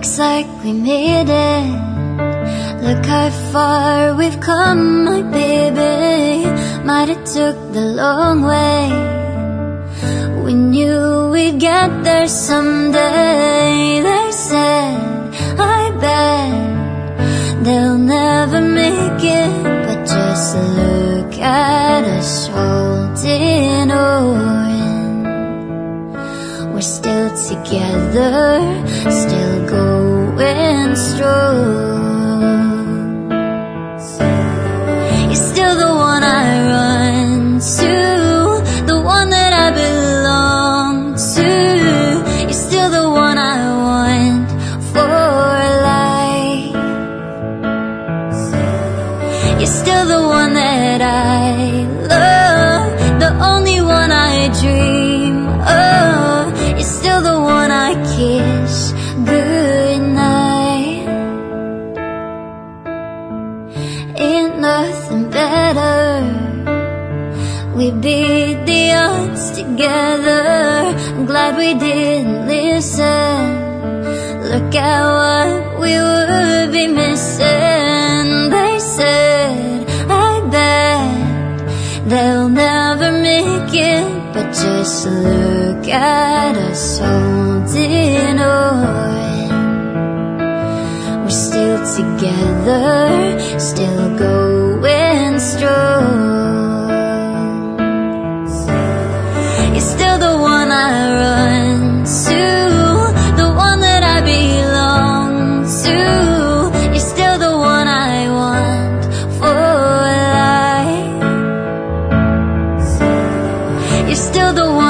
Looks like we made it. Look how far we've come, my baby. Might have took the long way. We knew we'd get there someday. They said, I bet they'll never make it. But just look at us holding on. We're still together, still going strong. You're still the one I run to, the one that I belong to. You're still the one I want for life. You're still the one that I love, the only one I dream of. You're still the one I kiss goodnight. Ain't nothing better. We beat the odds together. I'm glad we didn't listen. Look at what we would be missing. They said, I bet they'll never make it. But just look at us holding on. We're still together, still going strong. You're still the one I run to, the one that I belong to. You're still the one I want for life. You're still the one